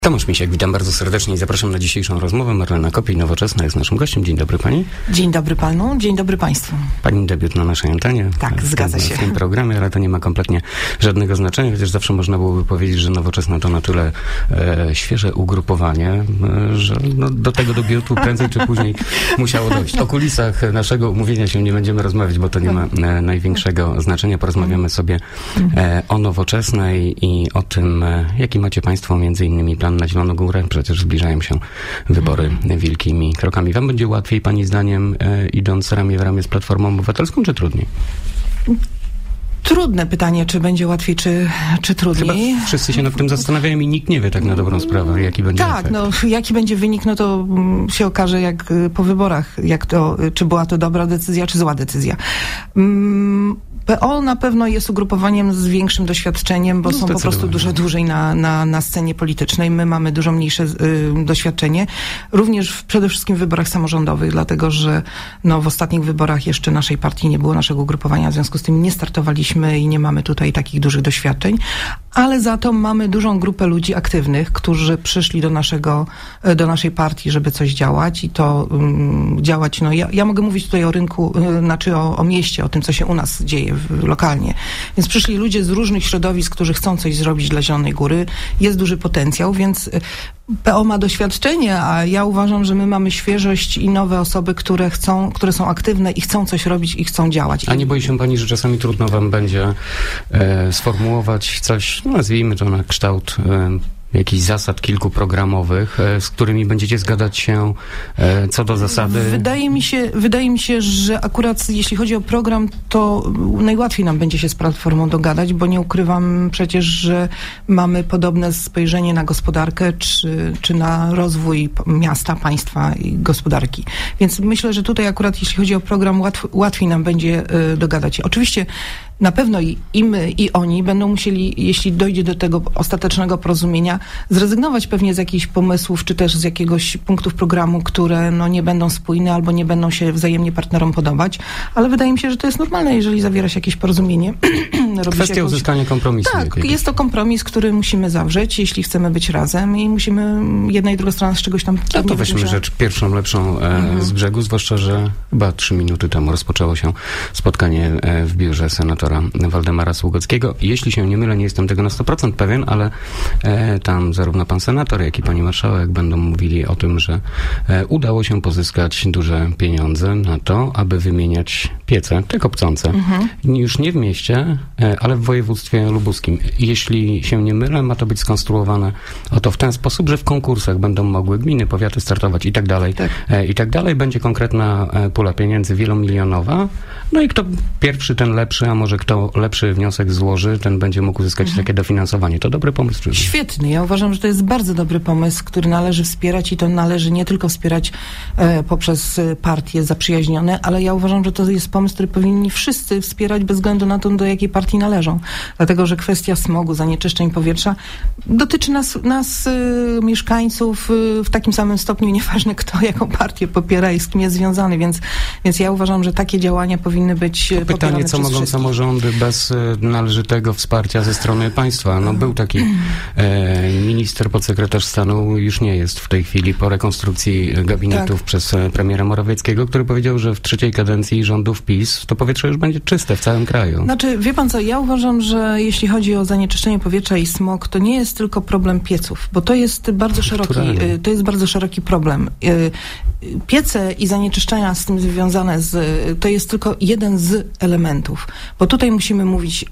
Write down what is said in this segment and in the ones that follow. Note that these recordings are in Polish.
Tomasz Misiak, witam bardzo serdecznie i zapraszam na dzisiejszą rozmowę. Marlena Kopiej, Nowoczesna, jest naszym gościem. Dzień dobry pani. Dzień dobry panu, dzień dobry państwu. Pani debiut na naszej antenie. Tak, zgadza się. W tym programie, ale to nie ma kompletnie żadnego znaczenia, chociaż zawsze można byłoby powiedzieć, że Nowoczesna to na tyle świeże ugrupowanie, że do tego debiutu prędzej czy później musiało dojść. O kulisach naszego umówienia się nie będziemy rozmawiać, bo to nie ma największego znaczenia. Porozmawiamy sobie o Nowoczesnej i o tym, jaki macie państwo między innymi plan na Zieloną Górę. Przecież zbliżają się wybory wielkimi krokami. Wam będzie łatwiej, pani zdaniem, idąc ramię w ramię z Platformą Obywatelską, czy trudniej? Trudne pytanie, czy będzie łatwiej, czy trudniej. Chyba wszyscy się nad tym zastanawiają i nikt nie wie tak na dobrą sprawę, jaki będzie efekt. Jaki będzie wynik, to się okaże jak po wyborach, czy była to dobra decyzja, czy zła decyzja. PO na pewno jest ugrupowaniem z większym doświadczeniem, bo są po prostu dużo dłużej na scenie politycznej. My mamy dużo mniejsze doświadczenie. Również przede wszystkim w wyborach samorządowych, dlatego że w ostatnich wyborach jeszcze naszej partii nie było, naszego ugrupowania, w związku z tym nie startowaliśmy i nie mamy tutaj takich dużych doświadczeń, ale za to mamy dużą grupę ludzi aktywnych, którzy przyszli do naszej partii, żeby coś działać i to działać. Ja mogę mówić tutaj o rynku, o mieście, o tym, co się u nas dzieje lokalnie. Więc przyszli ludzie z różnych środowisk, którzy chcą coś zrobić dla Zielonej Góry. Jest duży potencjał, więc PO ma doświadczenie, a ja uważam, że my mamy świeżość i nowe osoby, które są aktywne i chcą coś robić i chcą działać. A nie boi się pani, że czasami trudno wam będzie sformułować coś, nazwijmy to na kształt jakichś zasad kilku programowych, z którymi będziecie zgadzać się co do zasady? Wydaje mi się, że akurat jeśli chodzi o program, to najłatwiej nam będzie się z Platformą dogadać, bo nie ukrywam przecież, że mamy podobne spojrzenie na gospodarkę, czy na rozwój miasta, państwa i gospodarki. Więc myślę, że tutaj akurat jeśli chodzi o program, łatwiej nam będzie dogadać się. Oczywiście na pewno i my, i oni będą musieli, jeśli dojdzie do tego ostatecznego porozumienia, zrezygnować pewnie z jakichś pomysłów, czy też z jakiegoś punktów programu, które nie będą spójne albo nie będą się wzajemnie partnerom podobać, ale wydaje mi się, że to jest normalne, jeżeli zawiera się jakieś porozumienie. Kwestia uzyskania kompromisu. Tak, jest to kompromis, który musimy zawrzeć, jeśli chcemy być razem i musimy jedna i druga strona z czegoś tam... No to weźmy rzecz pierwszą, lepszą z brzegu, zwłaszcza, że chyba 3 minuty temu rozpoczęło się spotkanie w biurze senatora Waldemara Sługockiego. Jeśli się nie mylę, nie jestem tego na 100% pewien, ale tam zarówno pan senator, jak i pani marszałek będą mówili o tym, że udało się pozyskać duże pieniądze na to, aby wymieniać piece, te kopcące. Już nie w mieście, ale w województwie lubuskim. Jeśli się nie mylę, ma to być skonstruowane w ten sposób, że w konkursach będą mogły gminy, powiaty startować i tak dalej. I tak dalej. Będzie konkretna pula pieniędzy wielomilionowa. No i kto pierwszy, ten lepszy, a może kto lepszy wniosek złoży, ten będzie mógł uzyskać takie dofinansowanie. To dobry pomysł? Czy... Świetny. Ja uważam, że to jest bardzo dobry pomysł, który należy wspierać i to należy nie tylko wspierać poprzez partie zaprzyjaźnione, ale ja uważam, że to jest pomysł, który powinni wszyscy wspierać bez względu na to, do jakiej partii należą. Dlatego, że kwestia smogu, zanieczyszczeń powietrza dotyczy nas mieszkańców w takim samym stopniu, nieważne kto jaką partię popiera i z kim jest związany, więc ja uważam, że takie działania powinny być pytanie, co mogą samorządy bez należytego wsparcia ze strony państwa? Był taki minister, podsekretarz stanu, już nie jest w tej chwili po rekonstrukcji gabinetów przez premiera Morawieckiego, który powiedział, że w 3. kadencji rządów PiS to powietrze już będzie czyste w całym kraju. Znaczy, wie pan co, ja uważam, że jeśli chodzi o zanieczyszczenie powietrza i smog, to nie jest tylko problem pieców, bo to jest bardzo szeroki problem. Piece i zanieczyszczenia z tym związane to jest tylko jeden z elementów, bo tutaj musimy mówić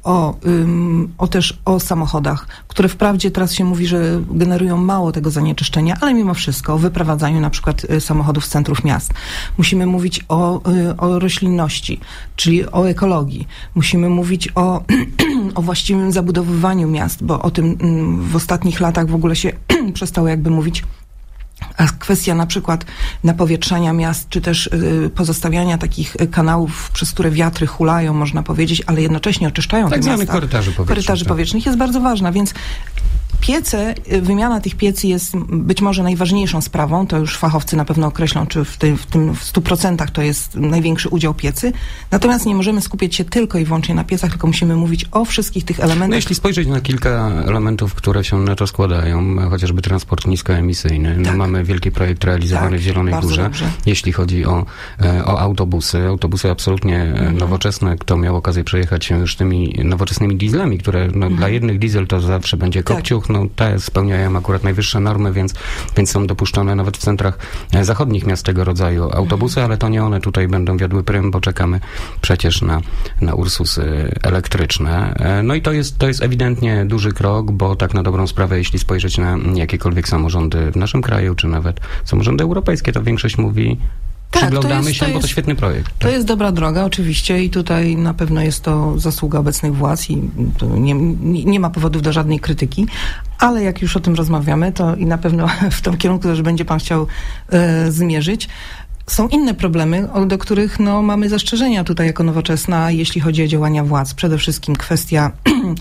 też o samochodach, które wprawdzie teraz się mówi, że generują mało tego zanieczyszczenia, ale mimo wszystko o wyprowadzaniu na przykład samochodów z centrów miast. Musimy mówić o roślinności, czyli o ekologii. Musimy mówić o właściwym zabudowywaniu miast, bo o tym w ostatnich latach w ogóle się przestało jakby mówić. A kwestia na przykład napowietrzania miast, czy też pozostawiania takich kanałów, przez które wiatry hulają, można powiedzieć, ale jednocześnie oczyszczają te miasta. Tak zwanych korytarzy powietrznych. Jest bardzo ważna, więc Piece, wymiana tych piecy jest być może najważniejszą sprawą, to już fachowcy na pewno określą, czy w tym w 100% to jest największy udział piecy. Natomiast nie możemy skupiać się tylko i wyłącznie na piecach, tylko musimy mówić o wszystkich tych elementach. No, jeśli spojrzeć na kilka elementów, które się na to składają, chociażby transport niskoemisyjny. Tak. No, mamy wielki projekt realizowany w Zielonej Górze. Dobrze. Jeśli chodzi o autobusy absolutnie nowoczesne. Kto miał okazję przejechać się już tymi nowoczesnymi dieslami, które dla jednych diesel to zawsze będzie kopciuch, no te spełniają akurat najwyższe normy, więc są dopuszczone nawet w centrach zachodnich miast tego rodzaju autobusy, ale to nie one tutaj będą wiodły prym, bo czekamy przecież na Ursusy elektryczne. No i to jest ewidentnie duży krok, bo tak na dobrą sprawę, jeśli spojrzeć na jakiekolwiek samorządy w naszym kraju, czy nawet samorządy europejskie, to większość mówi, przyglądamy się, bo to świetny projekt. To jest dobra droga, oczywiście, i tutaj na pewno jest to zasługa obecnych władz i nie ma powodów do żadnej krytyki, ale jak już o tym rozmawiamy, to i na pewno w tym kierunku też będzie pan chciał zmierzyć. Są inne problemy, do których mamy zastrzeżenia tutaj jako Nowoczesna, jeśli chodzi o działania władz. Przede wszystkim kwestia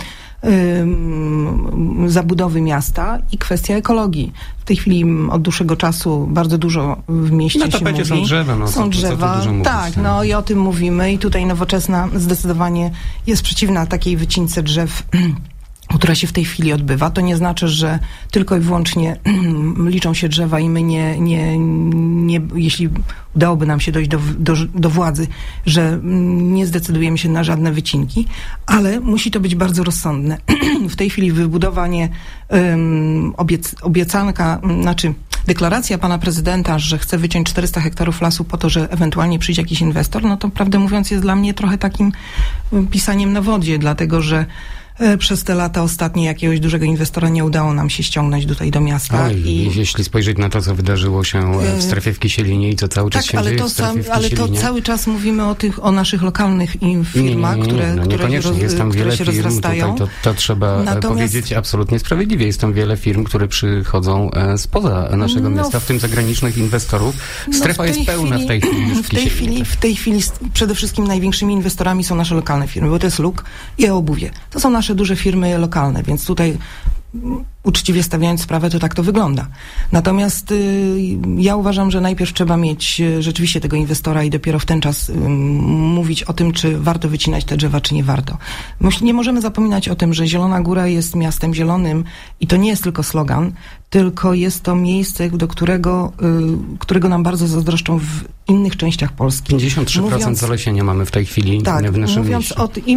zabudowy miasta i kwestia ekologii. W tej chwili od dłuższego czasu bardzo dużo w mieście się mówi. Są drzewa. Są drzewa, tak, i o tym mówimy i tutaj Nowoczesna zdecydowanie jest przeciwna takiej wycince drzew, która się w tej chwili odbywa. To nie znaczy, że tylko i wyłącznie liczą się drzewa i my nie jeśli udałoby nam się dojść do władzy, że nie zdecydujemy się na żadne wycinki, ale musi to być bardzo rozsądne. W tej chwili wybudowanie, deklaracja pana prezydenta, że chce wyciąć 400 hektarów lasu po to, że ewentualnie przyjdzie jakiś inwestor, no to prawdę mówiąc jest dla mnie trochę takim pisaniem na wodzie, dlatego że przez te lata ostatnie jakiegoś dużego inwestora nie udało nam się ściągnąć tutaj do miasta. Jeśli spojrzeć na to, co wydarzyło się w strefie w Kisielinie i co cały czas się dzieje w strefie w Kisielinie. Ale to cały czas mówimy o naszych lokalnych firmach, które się rozrastają. Tutaj to trzeba powiedzieć absolutnie sprawiedliwie. Jest tam wiele firm, które przychodzą spoza naszego miasta, w tym zagranicznych inwestorów. Strefa jest pełna w tej chwili. W tej chwili przede wszystkim największymi inwestorami są nasze lokalne firmy, bo to jest Luk i Eobuwie. To są nasze duże firmy lokalne, więc tutaj uczciwie stawiając sprawę, to tak to wygląda. Natomiast ja uważam, że najpierw trzeba mieć rzeczywiście tego inwestora i dopiero w ten czas mówić o tym, czy warto wycinać te drzewa, czy nie warto. Nie możemy zapominać o tym, że Zielona Góra jest miastem zielonym i to nie jest tylko slogan, tylko jest to miejsce, do którego nam bardzo zazdroszczą w innych częściach Polski. 53% zalesienia mamy w tej chwili w naszym mieście.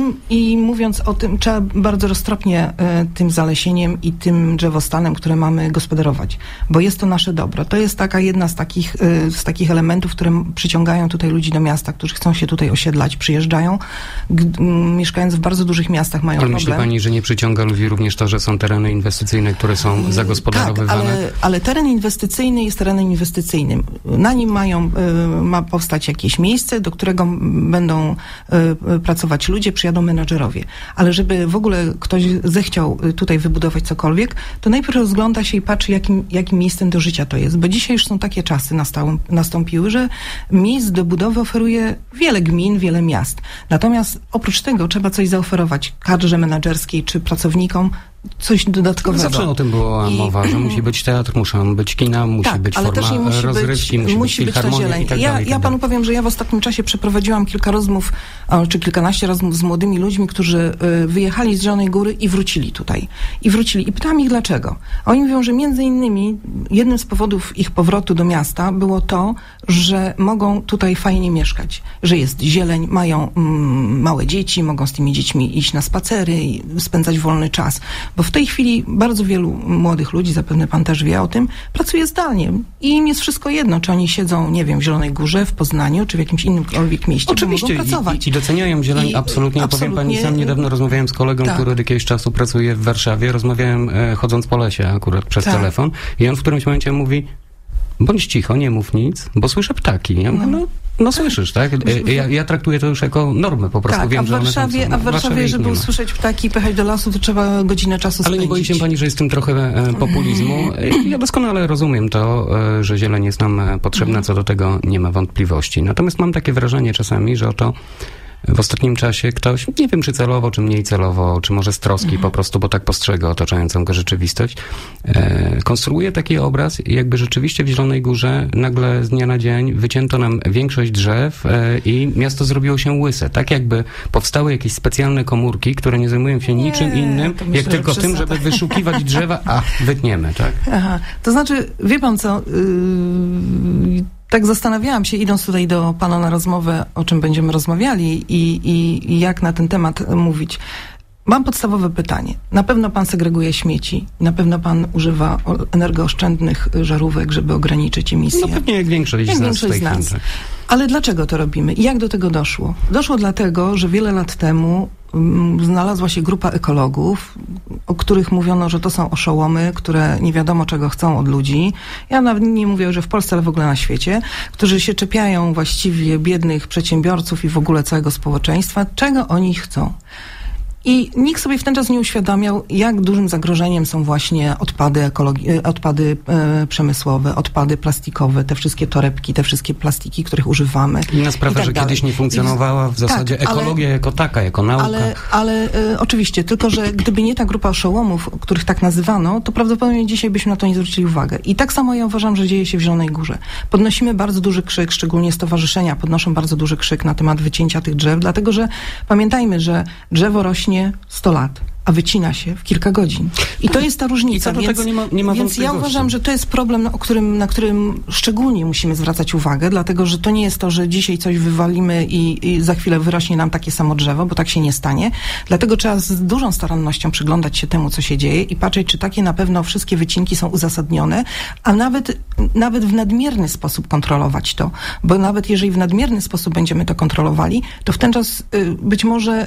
Mówiąc o tym, trzeba bardzo roztropnie tym zalesieniem i tym drzewostanem, które mamy, gospodarować, bo jest to nasze dobro. To jest jedna z takich elementów, które przyciągają tutaj ludzi do miasta, którzy chcą się tutaj osiedlać, przyjeżdżają, mieszkając w bardzo dużych miastach mają problem. Ale myśli pani, że nie przyciąga ludzi również to, że są tereny inwestycyjne, które są zagospodarowywane? Tak, ale teren inwestycyjny jest terenem inwestycyjnym. Na nim ma powstać jakieś miejsce, do którego będą pracować ludzie, przyjadą menadżerowie. Ale żeby w ogóle ktoś zechciał tutaj wybudować cokolwiek, to najpierw rozgląda się i patrzy, jakim miejscem do życia to jest. Bo dzisiaj już są takie czasy nastąpiły, że miejsc do budowy oferuje wiele gmin, wiele miast. Natomiast oprócz tego trzeba coś zaoferować kadrze menadżerskiej czy pracownikom, coś dodatkowego. Zawsze o tym była mowa, że musi być teatr, muszą być kina, musi być ale forma też nie rozrywki, musi być ta zieleń. I tak dalej. Ja panu powiem, że ja w ostatnim czasie przeprowadziłam kilka rozmów, czy kilkanaście rozmów z młodymi ludźmi, którzy wyjechali z Zielonej Góry i wrócili tutaj. I pytałam ich dlaczego. A oni mówią, że między innymi jednym z powodów ich powrotu do miasta było to, że mogą tutaj fajnie mieszkać, że jest zieleń, mają małe dzieci, mogą z tymi dziećmi iść na spacery i spędzać wolny czas. Bo w tej chwili bardzo wielu młodych ludzi, zapewne pan też wie o tym, pracuje zdalnie i im jest wszystko jedno, czy oni siedzą, nie wiem, w Zielonej Górze, w Poznaniu, czy w jakimś innym mieście, oczywiście mogą pracować. I doceniają zieleń absolutnie. Powiem pani, sam niedawno rozmawiałem z kolegą, który od jakiegoś czasu pracuje w Warszawie. Rozmawiałem chodząc po lesie akurat przez telefon i on w którymś momencie mówi: bądź cicho, nie mów nic, bo słyszę ptaki. Ja mówię, no słyszysz, tak? Ja traktuję to już jako normę, po prostu wiem, że one tam są. A w Warszawie, żeby usłyszeć ptaki i pojechać do lasu, to trzeba godzinę czasu spędzić. Ale nie boi się pani, że jest w tym trochę populizmu? Ja doskonale rozumiem to, że zieleń jest nam potrzebna, co do tego nie ma wątpliwości. Natomiast mam takie wrażenie czasami, że oto w ostatnim czasie ktoś, nie wiem czy celowo, czy mniej celowo, czy może z troski po prostu, bo tak postrzega otaczającą go rzeczywistość, konstruuje taki obraz, jakby rzeczywiście w Zielonej Górze nagle z dnia na dzień wycięto nam większość drzew i miasto zrobiło się łyse. Tak jakby powstały jakieś specjalne komórki, które nie zajmują się niczym innym, jak tylko tym, żeby wyszukiwać drzewa, a wytniemy, tak? Aha. To znaczy, wie pan co, tak zastanawiałam się, idąc tutaj do pana na rozmowę, o czym będziemy rozmawiali i jak na ten temat mówić. Mam podstawowe pytanie. Na pewno pan segreguje śmieci. Na pewno pan używa energooszczędnych żarówek, żeby ograniczyć emisję. No pewnie jak większość z nas. Ale dlaczego to robimy? I jak do tego doszło? Doszło dlatego, że wiele lat temu znalazła się grupa ekologów, o których mówiono, że to są oszołomy, które nie wiadomo czego chcą od ludzi. Ja nawet nie mówię, że w Polsce, ale w ogóle na świecie, którzy się czepiają właściwie biednych przedsiębiorców i w ogóle całego społeczeństwa, czego oni chcą. I nikt sobie w ten czas nie uświadamiał, jak dużym zagrożeniem są właśnie odpady przemysłowe, odpady plastikowe, te wszystkie torebki, te wszystkie plastiki, których używamy. Inna sprawa, tak że dalej. Kiedyś nie funkcjonowała w zasadzie ekologia jako taka, jako nauka. Ale oczywiście, tylko że gdyby nie ta grupa oszołomów, których tak nazywano, to prawdopodobnie dzisiaj byśmy na to nie zwrócili uwagę. I tak samo ja uważam, że dzieje się w Zielonej Górze. Podnosimy bardzo duży krzyk, szczególnie stowarzyszenia podnoszą bardzo duży krzyk na temat wycięcia tych drzew, dlatego że pamiętajmy, że drzewo rośnie 100 lat, a wycina się w kilka godzin. I to jest ta różnica. I co do tego nie ma więc ja uważam, że to jest problem, na którym szczególnie musimy zwracać uwagę, dlatego że to nie jest to, że dzisiaj coś wywalimy i za chwilę wyrośnie nam takie samo drzewo, bo tak się nie stanie. Dlatego trzeba z dużą starannością przyglądać się temu, co się dzieje i patrzeć, czy takie na pewno wszystkie wycinki są uzasadnione, a nawet w nadmierny sposób kontrolować to. Bo nawet jeżeli w nadmierny sposób będziemy to kontrolowali, to w ten czas być może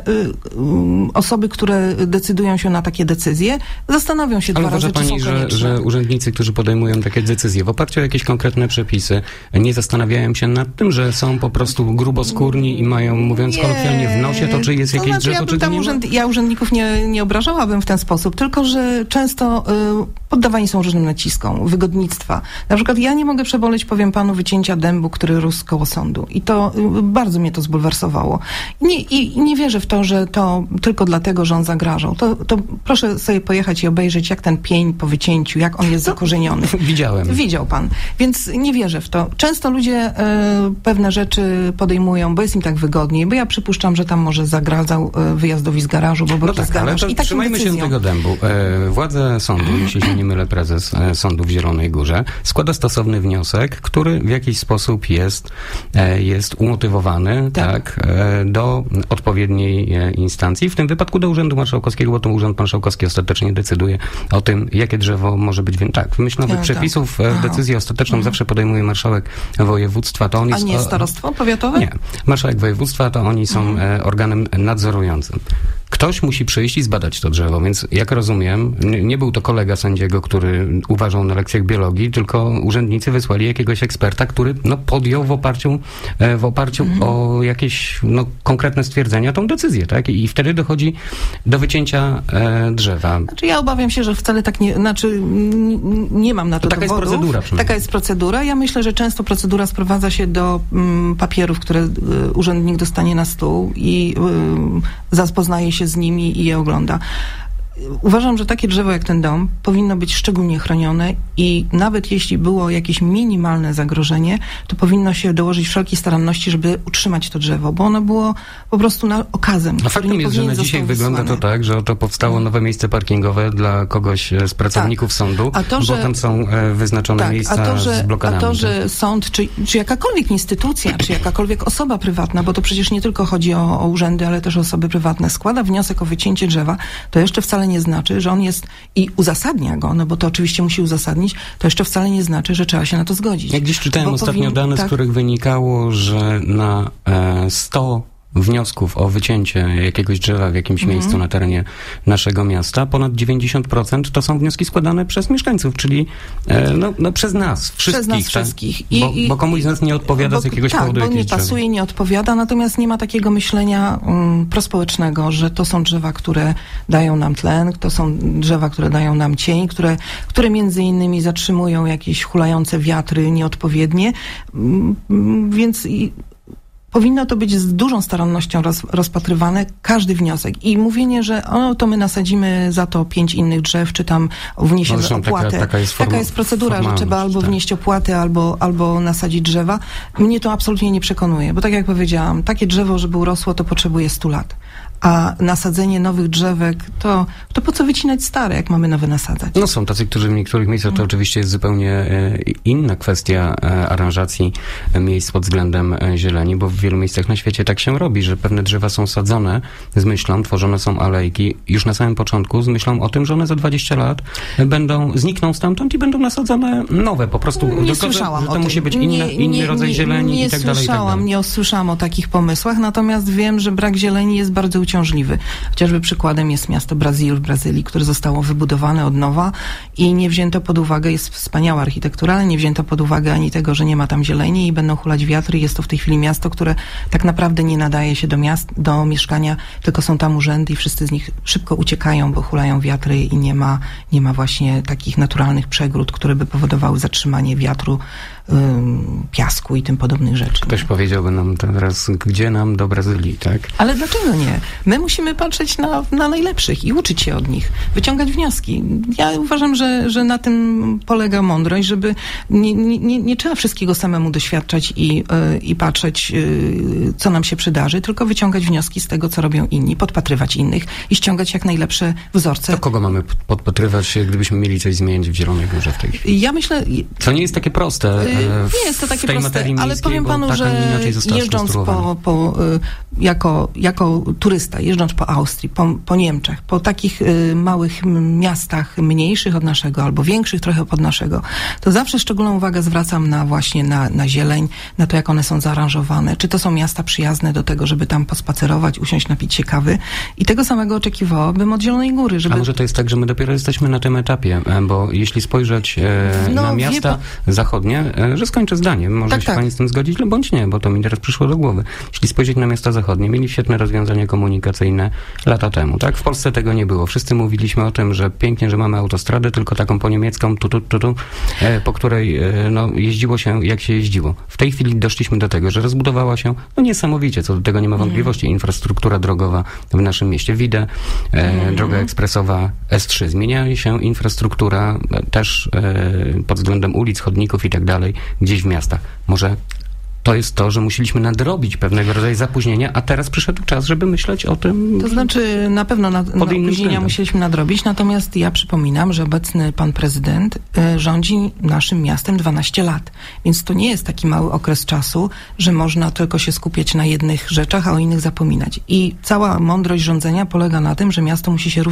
osoby, które decydują się na takie decyzje, zastanowią się dwa razy, czy są konieczne. Że urzędnicy, którzy podejmują takie decyzje w oparciu o jakieś konkretne przepisy, nie zastanawiają się nad tym, że są po prostu gruboskórni i mają, mówiąc kolokwialnie, w nosie to, czy jest jakieś drzewo, czy nie ma? Ja urzędników nie obrażałabym w ten sposób, tylko że często poddawani są różnym naciskom, wygodnictwa. Na przykład ja nie mogę przeboleć, powiem panu, wycięcia dębu, który rósł koło sądu. I to bardzo mnie to zbulwersowało. I nie wierzę w to, że to tylko dlatego, że on zagrażał. To proszę sobie pojechać i obejrzeć, jak ten pień po wycięciu, jak on jest zakorzeniony. Widziałem. Widział pan. Więc nie wierzę w to. Często ludzie pewne rzeczy podejmują, bo jest im tak wygodniej, bo ja przypuszczam, że tam może zagradzał wyjazdowi z garażu, bo tak, ale to trzymajmy się tego dębu. Władze sądu, jeśli się nie mylę, prezes sądu w Zielonej Górze, składa stosowny wniosek, który w jakiś sposób jest umotywowany do odpowiedniej instancji, w tym wypadku do Urzędu Marszałkowskiego, bo to Urząd Marszałkowski ostatecznie decyduje o tym, jakie drzewo może być. Tak, wymyślonych przepisów decyzję ostateczną zawsze podejmuje marszałek województwa. To on jest, a nie starostwo powiatowe? Nie. Marszałek województwa to oni są organem nadzorującym. Ktoś musi przyjść i zbadać to drzewo, więc jak rozumiem, nie był to kolega sędziego, który uważał na lekcjach biologii, tylko urzędnicy wysłali jakiegoś eksperta, który podjął w oparciu o jakieś konkretne stwierdzenia tą decyzję, tak? I wtedy dochodzi do wycięcia drzewa. Znaczy ja obawiam się, że wcale tak nie, nie mam na to dowodów. Taka jest procedura. Taka jest procedura. Ja myślę, że często procedura sprowadza się do papierów, które urzędnik dostanie na stół i zapoznaje się z nimi i je ogląda. Uważam, że takie drzewo jak ten dom powinno być szczególnie chronione i nawet jeśli było jakieś minimalne zagrożenie, to powinno się dołożyć wszelkiej staranności, żeby utrzymać to drzewo, bo ono było po prostu okazem. A faktem jest, że na dzisiaj wygląda to tak, że oto powstało nowe miejsce parkingowe dla kogoś z pracowników sądu, bo tam są wyznaczone miejsca z blokadami. A to, że sąd, czy jakakolwiek instytucja, czy jakakolwiek osoba prywatna, bo to przecież nie tylko chodzi o urzędy, ale też o osoby prywatne, składa wniosek o wycięcie drzewa, to jeszcze wcale nie znaczy, że on jest i uzasadnia go, bo to oczywiście musi uzasadnić, to jeszcze wcale nie znaczy, że trzeba się na to zgodzić. Jak gdzieś czytałem ostatnio dane, z których wynikało, że na 100 wniosków o wycięcie jakiegoś drzewa w jakimś miejscu na terenie naszego miasta, ponad 90% to są wnioski składane przez mieszkańców, czyli przez nas, wszystkich. Przez nas wszystkich. Bo komuś z nas nie odpowiada z jakiegoś powodu bo nie pasuje, nie odpowiada, natomiast nie ma takiego myślenia prospołecznego, że to są drzewa, które dają nam tlen, to są drzewa, które dają nam cień, które między innymi zatrzymują jakieś hulające wiatry nieodpowiednie, więc powinno to być z dużą starannością rozpatrywane, każdy wniosek. I mówienie, że to my nasadzimy za to 5 innych drzew, czy tam wniesiemy opłatę. Taka jest procedura, że trzeba albo wnieść opłatę, albo nasadzić drzewa. Mnie to absolutnie nie przekonuje, bo tak jak powiedziałam, takie drzewo, żeby urosło, to potrzebuje 100 lat. A nasadzenie nowych drzewek, to po co wycinać stare, jak mamy nowe nasadzać? No są tacy, którzy w niektórych miejscach to oczywiście jest zupełnie inna kwestia aranżacji miejsc pod względem zieleni, bo w wielu miejscach na świecie tak się robi, że pewne drzewa są sadzone z myślą, tworzone są alejki już na samym początku z myślą o tym, że one za 20 lat znikną stamtąd i będą nasadzone nowe. Po prostu nie słyszałam że to musi być inny rodzaj zieleni i tak dalej. Nie usłyszałam o takich pomysłach, natomiast wiem, że brak zieleni jest bardzo uciążliwy. Chociażby przykładem jest miasto Brazyl w Brazylii, które zostało wybudowane od nowa i nie wzięto pod uwagę, jest wspaniała architektura, ale nie wzięto pod uwagę ani tego, że nie ma tam zieleni i będą hulać wiatry. Jest to w tej chwili miasto, które tak naprawdę nie nadaje się do mieszkania, tylko są tam urzędy i wszyscy z nich szybko uciekają, bo hulają wiatry i nie ma właśnie takich naturalnych przegród, które by powodowały zatrzymanie wiatru, piasku i tym podobnych rzeczy. Ktoś powiedziałby nam teraz, gdzie nam do Brazylii, tak? Ale dlaczego nie? My musimy patrzeć na najlepszych i uczyć się od nich, wyciągać wnioski. Ja uważam, że na tym polega mądrość, żeby nie trzeba wszystkiego samemu doświadczać i patrzeć, co nam się przydarzy, tylko wyciągać wnioski z tego, co robią inni, podpatrywać innych i ściągać jak najlepsze wzorce. To kogo mamy podpatrywać, gdybyśmy mieli coś zmieniać w Zielonej Górze w tej chwili? Ja myślę... Co nie jest takie proste. Nie jest to takie proste, ale powiem panu, że jeżdżąc jako turysta, jeżdżąc po Austrii, po Niemczech, po takich małych miastach, mniejszych od naszego, albo większych trochę od naszego, to zawsze szczególną uwagę zwracam na zieleń, na to, jak one są zaaranżowane. Czy to są miasta przyjazne do tego, żeby tam pospacerować, usiąść, napić się kawy. I tego samego oczekiwałabym od Zielonej Góry. A może to jest tak, że my dopiero jesteśmy na tym etapie, bo jeśli spojrzeć na miasta zachodnie, że skończę zdanie, może się pani z tym zgodzić, bądź nie, bo to mi teraz przyszło do głowy. Jeśli spojrzeć na miasta zachodnie, mieli świetne rozwiązania komunikacyjne lata temu, tak? W Polsce tego nie było. Wszyscy mówiliśmy o tym, że pięknie, że mamy autostradę, tylko taką po niemiecką, po której jeździło się jak się jeździło. W tej chwili doszliśmy do tego, że rozbudowała się niesamowicie, co do tego nie ma wątpliwości, infrastruktura drogowa w naszym mieście. Widzę, droga ekspresowa S3. Zmienia się infrastruktura też pod względem ulic, chodników i tak dalej, gdzieś w miastach. Może to jest to, że musieliśmy nadrobić pewnego rodzaju zapóźnienia, a teraz przyszedł czas, żeby myśleć o tym. To znaczy, na pewno opóźnienia musieliśmy nadrobić, natomiast ja przypominam, że obecny pan prezydent rządzi naszym miastem 12 lat, więc to nie jest taki mały okres czasu, że można tylko się skupiać na jednych rzeczach, a o innych zapominać. I cała mądrość rządzenia polega na tym, że miasto musi się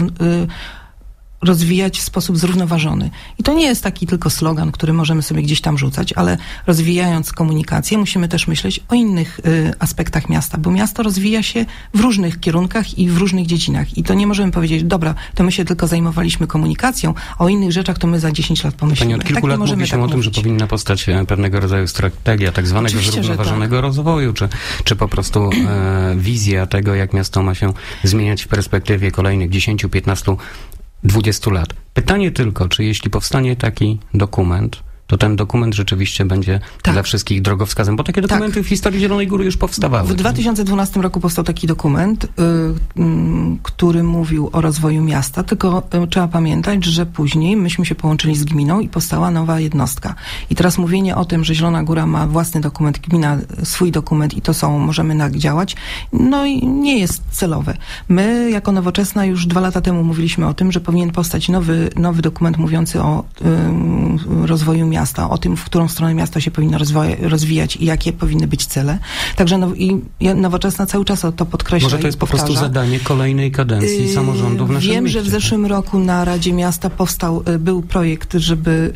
rozwijać w sposób zrównoważony. I to nie jest taki tylko slogan, który możemy sobie gdzieś tam rzucać, ale rozwijając komunikację, musimy też myśleć o innych aspektach miasta, bo miasto rozwija się w różnych kierunkach i w różnych dziedzinach. I to nie możemy powiedzieć, dobra, to my się tylko zajmowaliśmy komunikacją, a o innych rzeczach to my za 10 lat pomyślimy. Pani od kilku lat mówi się o tym, że powinna powstać pewnego rodzaju strategia tak zwanego zrównoważonego rozwoju, czy po prostu wizja tego, jak miasto ma się zmieniać w perspektywie kolejnych 10, 15, 20 lat. Pytanie tylko, czy jeśli powstanie taki dokument, to ten dokument rzeczywiście będzie dla wszystkich drogowskazem, bo takie dokumenty w historii Zielonej Góry już powstawały. W 2012 roku powstał taki dokument, który mówił o rozwoju miasta, tylko trzeba pamiętać, że później myśmy się połączyli z gminą i powstała nowa jednostka. I teraz mówienie o tym, że Zielona Góra ma własny dokument, gmina swój dokument i możemy działać, i nie jest celowe. My jako Nowoczesna już 2 lata temu mówiliśmy o tym, że powinien powstać nowy dokument mówiący o rozwoju miasta, o tym, w którą stronę miasto się powinno rozwijać i jakie powinny być cele. Także Nowoczesna cały czas to podkreśla. Może to jest po prostu zadanie kolejnej kadencji samorządu w naszym mieście. Wiem, że w zeszłym roku na Radzie Miasta był projekt, żeby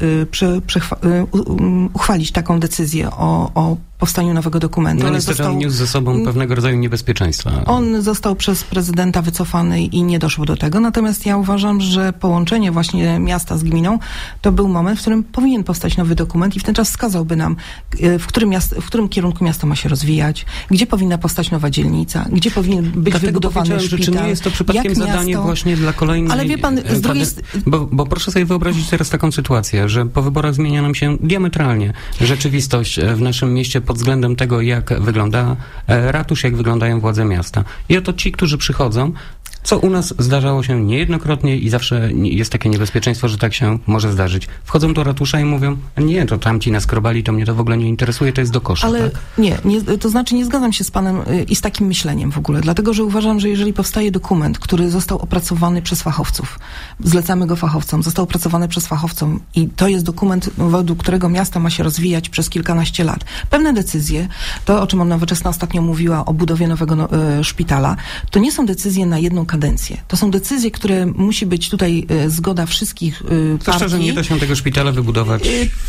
uchwalić taką decyzję o powstaniu nowego dokumentu. Niestety on niósł ze sobą pewnego rodzaju niebezpieczeństwa. On został przez prezydenta wycofany i nie doszło do tego. Natomiast ja uważam, że połączenie właśnie miasta z gminą to był moment, w którym powinien powstać nowy dokument i w ten czas wskazałby nam, w którym kierunku miasto ma się rozwijać, gdzie powinna powstać nowa dzielnica, gdzie powinien być wybudowany szpital. Czy nie jest to przypadkiem zadanie właśnie dla kolejnej... Ale wie pan, z drugiej... Bo proszę sobie wyobrazić teraz taką sytuację, że po wyborach zmienia nam się diametralnie rzeczywistość w naszym mieście pod względem tego, jak wygląda ratusz, jak wyglądają władze miasta. I oto ci, którzy przychodzą, co u nas zdarzało się niejednokrotnie i zawsze jest takie niebezpieczeństwo, że tak się może zdarzyć. Wchodzą do ratusza i mówią, nie, to tamci naskrobali, to mnie to w ogóle nie interesuje, to jest do kosza. Ale tak? to znaczy nie zgadzam się z panem i z takim myśleniem w ogóle, dlatego, że uważam, że jeżeli powstaje dokument, który został opracowany przez fachowców, zlecamy go fachowcom, został opracowany przez fachowców i to jest dokument, według którego miasto ma się rozwijać przez kilkanaście lat. Pewne decyzje, to o czym Nowoczesna ostatnio mówiła o budowie nowego szpitala, to nie są decyzje na jedną kadencję. To są decyzje, które musi być tutaj zgoda wszystkich partii. Zwłaszcza, że nie da się tego szpitala wybudować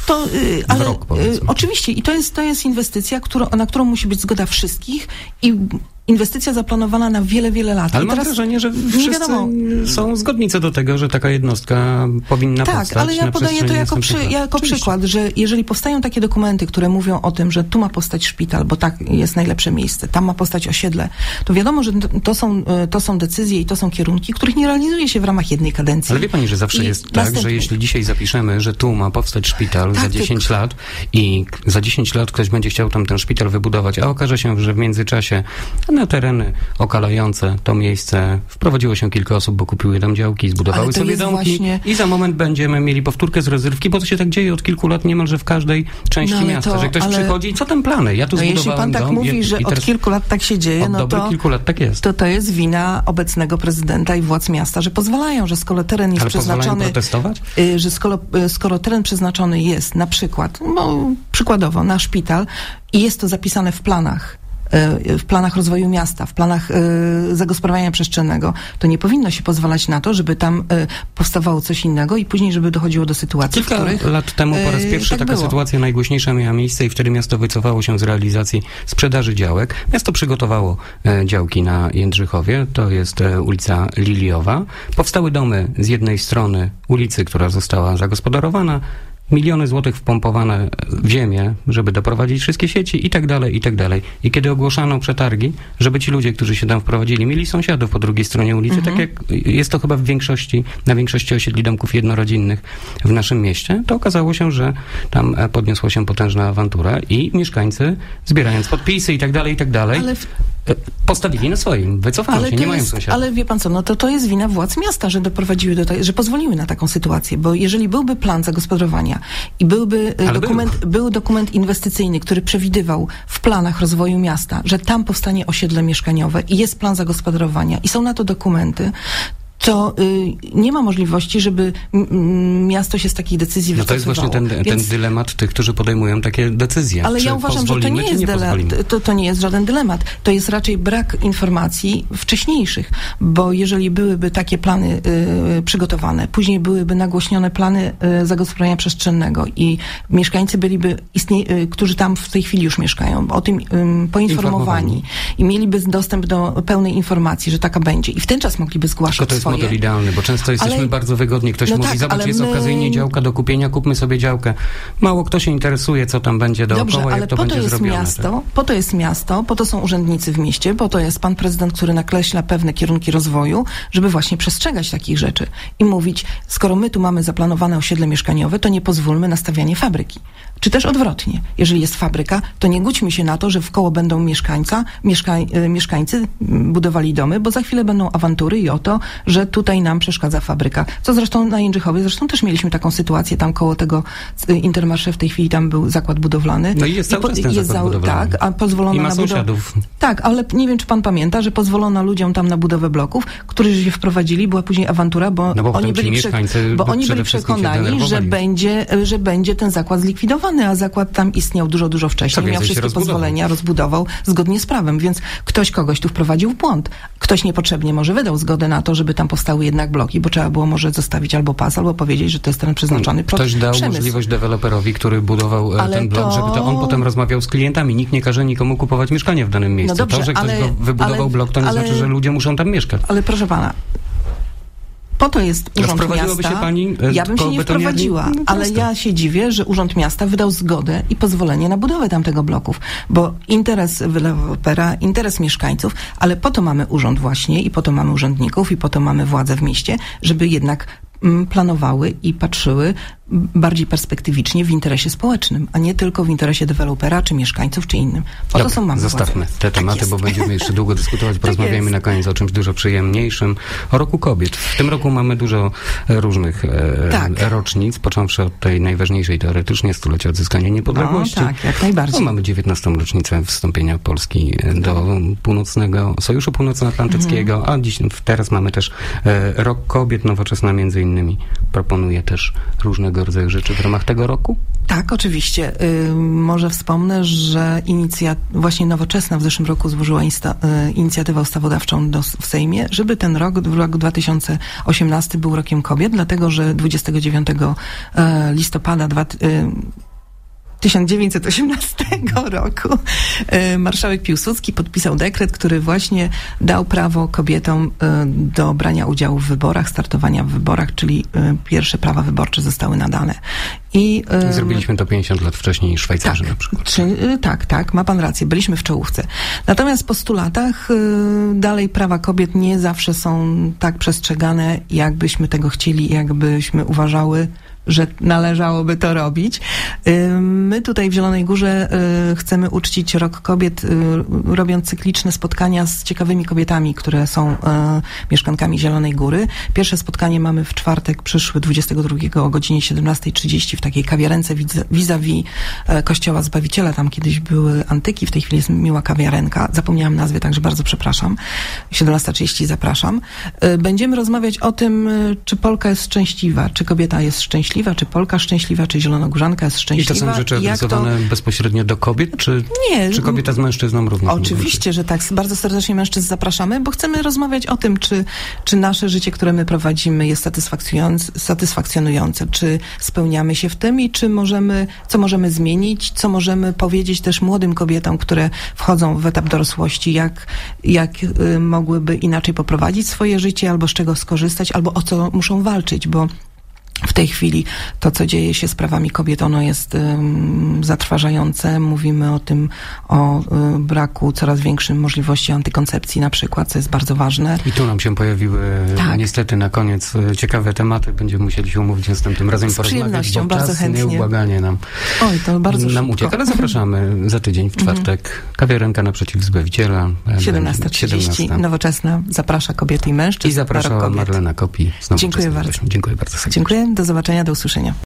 w rok, powiedzmy. Oczywiście i to jest inwestycja, na którą musi być zgoda wszystkich i inwestycja zaplanowana na wiele, wiele lat. Ale mam wrażenie, że wszyscy są zgodni co do tego, że taka jednostka powinna powstać. Tak, ale ja podaję to jako przykład, że jeżeli powstają takie dokumenty, które mówią o tym, że tu ma powstać szpital, bo tak jest najlepsze miejsce, tam ma powstać osiedle, to wiadomo, że to są decyzje i to są kierunki, których nie realizuje się w ramach jednej kadencji. Ale wie pani, że zawsze jest tak, że jeśli dzisiaj zapiszemy, że tu ma powstać szpital za 10 lat i za 10 lat ktoś będzie chciał tam ten szpital wybudować, a okaże się, że w międzyczasie na tereny okalające to miejsce wprowadziło się kilka osób, bo kupiły tam działki, zbudowały sobie domki i za moment będziemy mieli powtórkę z rozrywki, bo to się tak dzieje od kilku lat niemalże w każdej części miasta, że ktoś przychodzi, co tam plany? Ja tu zbudowałem jeśli pan tak dom, mówi, że od kilku lat tak się dzieje, kilku lat tak jest. To jest wina obecnego prezydenta i władz miasta, że pozwalają, że skoro teren jest przeznaczony, protestować? Że skoro teren przeznaczony jest na przykład, przykładowo na szpital i jest to zapisane w planach rozwoju miasta, w planach zagospodarowania przestrzennego, to nie powinno się pozwalać na to, żeby tam powstawało coś innego i później, żeby dochodziło do sytuacji, Kilka lat temu po raz pierwszy tak taka sytuacja najgłośniejsza miała miejsce i wtedy miasto wycofało się z realizacji sprzedaży działek. Miasto przygotowało działki na Jędrzychowie, to jest ulica Liliowa. Powstały domy z jednej strony ulicy, która została zagospodarowana, miliony złotych wpompowane w ziemię, żeby doprowadzić wszystkie sieci i tak dalej, i tak dalej. I kiedy ogłoszano przetargi, żeby ci ludzie, którzy się tam wprowadzili, mieli sąsiadów po drugiej stronie ulicy, tak jak jest to chyba na większości osiedli domków jednorodzinnych w naszym mieście, to okazało się, że tam podniosła się potężna awantura i mieszkańcy, zbierając podpisy i tak dalej, postawili na swoim, wycofali się, nie mają sąsiadów. Ale wie pan co, to jest wina władz miasta, że doprowadziły że pozwoliły na taką sytuację, bo jeżeli byłby plan zagospodarowania i był dokument inwestycyjny, który przewidywał w planach rozwoju miasta, że tam powstanie osiedle mieszkaniowe i jest plan zagospodarowania i są na to dokumenty, to nie ma możliwości, żeby miasto się z takich decyzji wycofywało. To jest właśnie ten dylemat tych, którzy podejmują takie decyzje. Ale ja uważam, że to nie jest to nie jest żaden dylemat. To jest raczej brak informacji wcześniejszych, bo jeżeli byłyby takie plany przygotowane, później byłyby nagłośnione plany zagospodarowania przestrzennego i mieszkańcy byliby którzy tam w tej chwili już mieszkają, o tym poinformowani i mieliby dostęp do pełnej informacji, że taka będzie i w ten czas mogliby zgłaszać swoje. Model idealny, bo często jesteśmy bardzo wygodni. Ktoś mówi, zobacz, jest okazyjnie działka do kupienia, kupmy sobie działkę. Mało kto się interesuje, co tam będzie dookoła, jak to będzie zrobione. Po to jest miasto, po to są urzędnicy w mieście, po to jest pan prezydent, który nakreśla pewne kierunki rozwoju, żeby właśnie przestrzegać takich rzeczy i mówić, skoro my tu mamy zaplanowane osiedle mieszkaniowe, to nie pozwólmy na stawianie fabryki. Czy też odwrotnie. Jeżeli jest fabryka, to nie gódźmy się na to, że wkoło będą mieszkańcy budowali domy, bo za chwilę będą awantury i o to, że tutaj nam przeszkadza fabryka. Co zresztą na Jędrzychowie, też mieliśmy taką sytuację, tam koło tego Intermarché w tej chwili tam był zakład budowlany. No i jest cały czas ten zakład budowlany. Tak, a pozwolono I ma sąsiadów. Tak, ale nie wiem, czy pan pamięta, że pozwolono ludziom tam na budowę bloków, którzy się wprowadzili, była później awantura, bo oni byli przekonani, że będzie ten zakład zlikwidowany, a zakład tam istniał dużo wcześniej. Miał wszystkie pozwolenia, rozbudował zgodnie z prawem, więc ktoś kogoś tu wprowadził w błąd. Ktoś niepotrzebnie może wydał zgodę na to, żeby tam powstały jednak bloki, bo trzeba było może zostawić albo pas, albo powiedzieć, że to jest teren przeznaczony pod Ktoś dał możliwość deweloperowi, który budował ten blok, żeby to on potem rozmawiał z klientami. Nikt nie każe nikomu kupować mieszkania w danym miejscu. To, że ktoś wybudował blok, to nie znaczy, że ludzie muszą tam mieszkać. Ale proszę pana, po to jest Urząd Miasta. Się pani, ja bym się nie wprowadziła, ale ja się dziwię, że Urząd Miasta wydał zgodę i pozwolenie na budowę tamtego bloków, bo interes dewelopera, interes mieszkańców, ale po to mamy urząd właśnie i po to mamy urzędników i po to mamy władzę w mieście, żeby jednak planowały i patrzyły bardziej perspektywicznie w interesie społecznym, a nie tylko w interesie dewelopera, czy mieszkańców, czy innym. Po to są mamy zostawmy władze. te tematy, bo będziemy jeszcze długo dyskutować. Porozmawiamy na koniec o czymś dużo przyjemniejszym. O Roku Kobiet. W tym roku mamy dużo różnych rocznic, począwszy od tej najważniejszej teoretycznie, stulecia odzyskania niepodległości. No, tak, jak najbardziej. Mamy 19. rocznicę wstąpienia Polski do Północnego Sojuszu Północnoatlantyckiego, a teraz mamy też Rok Kobiet. Nowoczesna między innymi proponuje też różnego rodzaju rzeczy w ramach tego roku? Tak, oczywiście. Może wspomnę, że właśnie Nowoczesna w zeszłym roku złożyła inicjatywę ustawodawczą w Sejmie, żeby ten rok 2018 był Rokiem Kobiet, dlatego że 29 listopada 1918 roku marszałek Piłsudski podpisał dekret, który właśnie dał prawo kobietom do brania udziału w wyborach, startowania w wyborach, czyli pierwsze prawa wyborcze zostały nadane. I zrobiliśmy to 50 lat wcześniej niż Szwajcarzy na przykład. Tak, ma pan rację, byliśmy w czołówce. Natomiast po 100 latach dalej prawa kobiet nie zawsze są tak przestrzegane, jakbyśmy tego chcieli, jakbyśmy uważały, że należałoby to robić. My tutaj w Zielonej Górze chcemy uczcić Rok Kobiet, robiąc cykliczne spotkania z ciekawymi kobietami, które są mieszkankami Zielonej Góry. Pierwsze spotkanie mamy w czwartek przyszły 22 o godzinie 17:30 w takiej kawiarence vis-a-vis Kościoła Zbawiciela. Tam kiedyś były antyki, w tej chwili jest miła kawiarenka. Zapomniałam nazwy, także bardzo przepraszam. 17:30 zapraszam. Będziemy rozmawiać o tym, czy Polka jest szczęśliwa, czy kobieta jest szczęśliwa, czy Polka szczęśliwa, czy zielonogórzanka jest szczęśliwa. I to są rzeczy adresowane bezpośrednio do kobiet, czy kobieta z mężczyzną również? Oczywiście, że tak. Bardzo serdecznie mężczyzn zapraszamy, bo chcemy rozmawiać o tym, czy nasze życie, które my prowadzimy, jest satysfakcjonujące, czy spełniamy się w tym i co możemy zmienić, co możemy powiedzieć też młodym kobietom, które wchodzą w etap dorosłości, jak mogłyby inaczej poprowadzić swoje życie, albo z czego skorzystać, albo o co muszą walczyć, bo w tej chwili to, co dzieje się z prawami kobiet, ono jest zatrważające. Mówimy o braku coraz większej możliwości antykoncepcji na przykład, co jest bardzo ważne. I tu nam się pojawiły niestety na koniec ciekawe tematy. Będziemy musieli się umówić następnym razem porozmawiać, bo bardzo czas chętnie. Nieubłaganie nam ucieka. Ale zapraszamy za tydzień w czwartek. Kawiarenka naprzeciw Zbawiciela. 17:30. Nowoczesna zaprasza kobiety i mężczyzn. I zapraszała Marlena Kopi. Dziękuję bardzo. Dziękuję bardzo serdecznie. Dziękuję. Do zobaczenia, do usłyszenia.